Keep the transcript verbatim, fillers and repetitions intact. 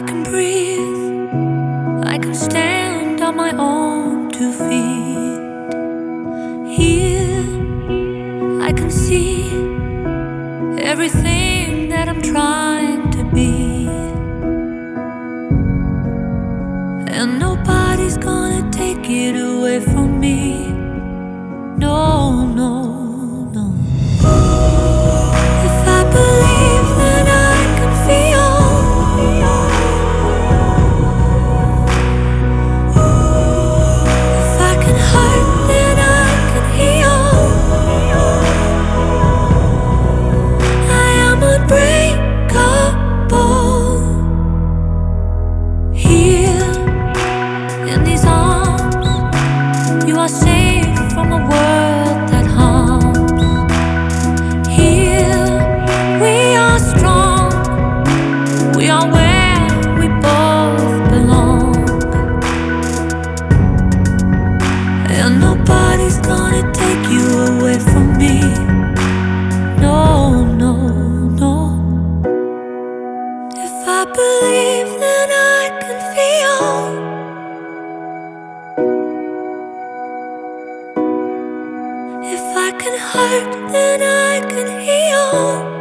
can breathe, I can stand on my own two feet. Here, I can see everything that I'm trying to be. And nobody's gonna take it away from me. No, no, no. If I believe, then I can feel. If I can hurt, then I can heal. I am unbreakable. Here in these arms, you are safe from a world that harms. Here we are strong, we are where we both belong. And nobody's gonna take you away from me. No, no, no. If I believe, then I can feel. If I can hurt, then I can heal.